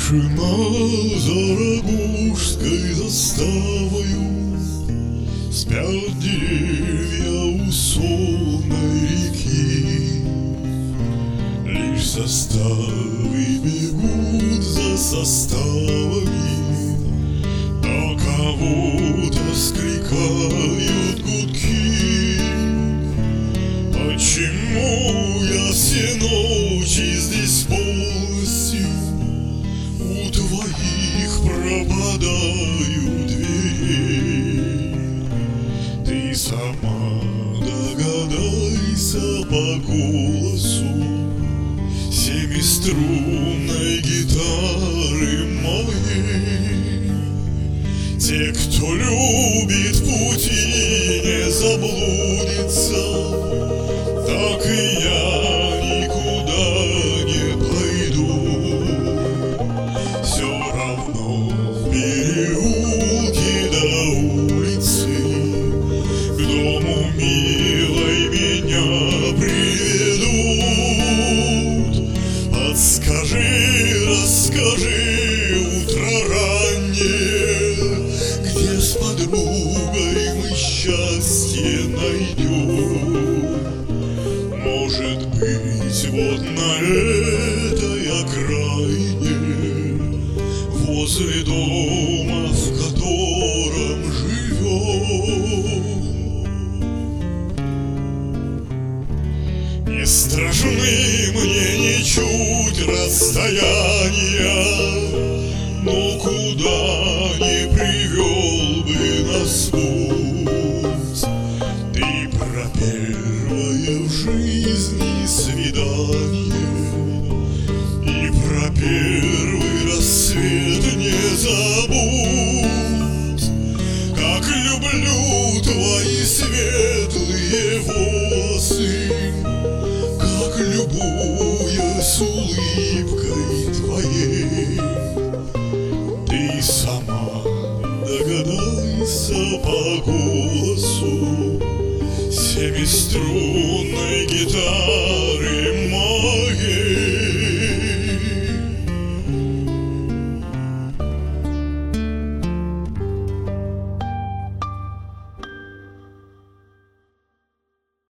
Тишина за Рогожской заставою, спят деревья у сонной реки. Лишь составы бегут за составами, до кого-то скликают гудки. Почему я все ночи здесь полностью у твоих пропадаю дверей? Ты сама догадайся по голосу семиструнной гитары моей. Те, кто любит пути, не заблудится, так и я никуда не пойду. Все равно в переулке до улицы к дому милой меня приведут. Подскажи, расскажи, утро раннее, где с подругой мы счастье найдем. Может быть, вот на этой окраине, возле дома, в котором живем. Не страшны мне ничуть расстояния, но куда не привел бы нас путь. Ты про первое в жизни свидание и про первый рассвет не забудь. Как люблю твои светлые волосы, как любуюсь улыбкой твоей. Ты сама догадайся по голосу семиструнной гитары